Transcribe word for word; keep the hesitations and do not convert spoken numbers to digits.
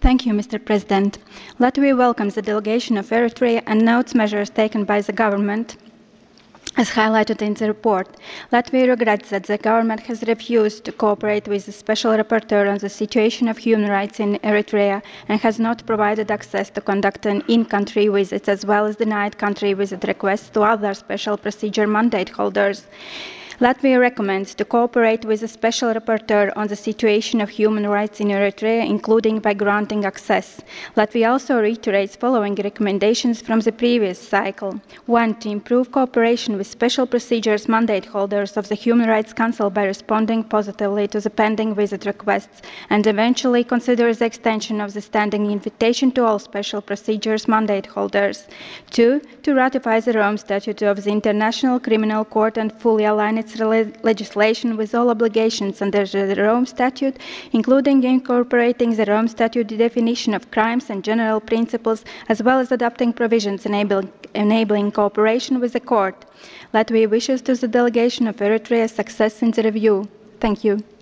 Thank you, Mister President. Latvia welcomes the delegation of Eritrea and notes measures taken by the government. As highlighted in the report, Latvia regrets that the government has refused to cooperate with the Special Rapporteur on the situation of human rights in Eritrea and has not provided access to conduct an in-country visit, as well as denied country visit requests to other special procedure mandate holders. Latvia recommends to cooperate with the Special Rapporteur on the situation of human rights in Eritrea, including by granting access. Latvia also reiterates following recommendations from the previous cycle. One, to improve cooperation with special procedures mandate holders of the Human Rights Council by responding positively to the pending visit requests, and eventually consider the extension of the standing invitation to all special procedures mandate holders. Two, to ratify the Rome Statute of the International Criminal Court and fully align its legislation with all obligations under the Rome Statute, including incorporating the Rome Statute definition of crimes and general principles, as well as adopting provisions enabling, enabling cooperation with the court. Latvia wishes to the delegation of Eritrea success in the review. Thank you.